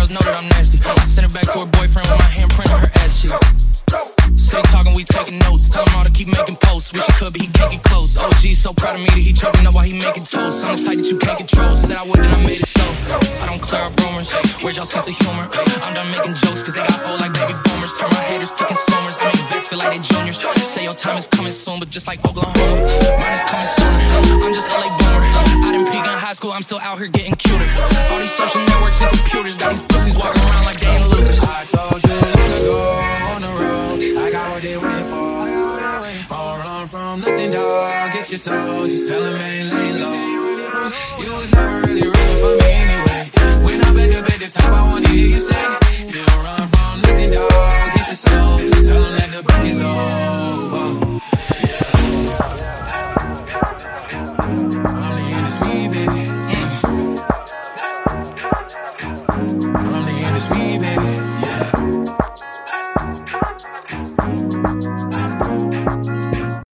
girls know that I'm nasty. I sent her back to her boyfriend with my handprint on her ass cheek. City talking, we taking notes. Tell him all to keep making posts. Wish he could, but he can't get close. OG so proud of me that he choking up while he making toast. I'm the type that you can't control. Said I would, and I made it so. I don't clear up rumors. Where's y'all sense of humor? I'm done making jokes, cause they got old like baby boomers. Turn my haters to consumers. I make vets feel like they juniors. Say your time is coming soon, but just like Oklahoma, mine is coming sooner. I'm just a late bloomer. I didn't peak in high school, I'm still out here getting cuter. All these social networks and computers got these pussies walking around like they ain't losers. I told you long ago on the road, I got what they waiting for. Don't run from nothing, dog. Get your soul, just tell them ain't laying low. You was never really rooting for me anyway. When I'm back up at the top, I wanna hear you say, you don't run from nothing, dog. Get your soul, just tell them that the break is over. I mean, it's me, baby.